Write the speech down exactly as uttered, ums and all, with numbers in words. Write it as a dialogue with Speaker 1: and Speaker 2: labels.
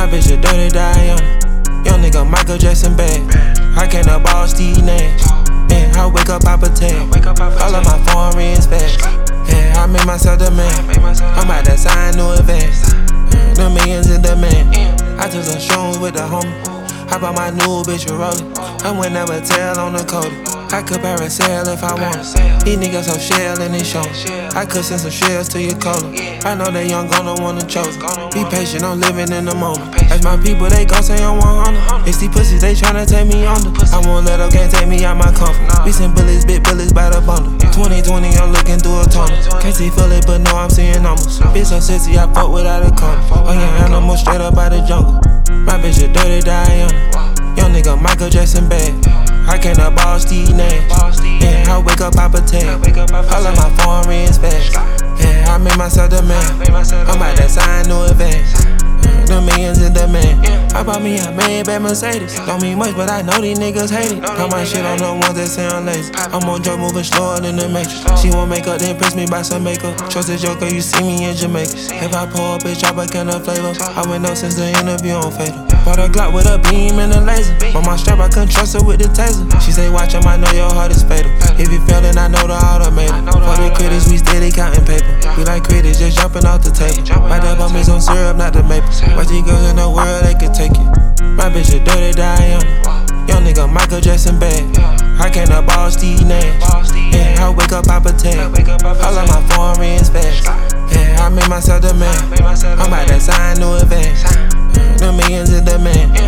Speaker 1: My bitch a dirty Diana. Young nigga Michael Jackson bad. I can't up all Steve Nash. Yeah, I wake up, Papa Tag. All of my foreign rings fast. Yeah, I made myself the man. I'm about to sign new advance. Yeah, the millions in demand. I took some shrooms with the homie. I bought my new bitch a rollin'. I would never tell on the code. I could parasail if I want. These niggas so shell and they show. I could send some shells to your cola. I know they young gonna wanna choke. Be patient, I'm living in the moment. As my people, they gon' say I'm one hundred. It's these pussies, they tryna take me under. I won't let them, can't take me out my comfort. We send bullets, big bullets by the bundle. twenty twenty, I'm looking through a tunnel. Can't see feel it, but no, I'm seeing numbers. Bitch so sexy, I fuck without a condom. Oh yeah, animal straight up out the jungle. My bitch a dirty Diana. Young nigga Michael Jackson bad. I can't up all Steve Nash. Yeah, I wake up, Papa Tag. All of my foreign rings fast. Yeah, I made myself the man. I'm about to sign new advance. The millions in demand. I bought me a Maybach Mercedes. Don't mean much, but I know these niggas hate it. Got my shit on the ones that say I'm lazy. I'm on drugs moving slower than the Matrix. She won't make up, then impress me by some makeup. Trust the joker, you see me in Jamaica. If I pour a bitch, I buy kind of flavor. I went up since the interview on Fatal. Bought a Glock with a beam and a laser. On my strap, I couldn't trust her with the taser. She say, watch him, I know your heart is fatal. If you fail, then I know the automator. For the critics, we steady counting paper. We like critics, just jumping off the table. My dad bought me some syrup, not the maple. Watch these girls in the world, they can take it. My bitch a dirty Diana. Young nigga Michael Jackson bad. I can't up all Steve Nash. Yeah, I wake up, Papa Tag. All of my foreign rings fast. Yeah, I made myself the man. I'm about to sign new advance. The millions in demand.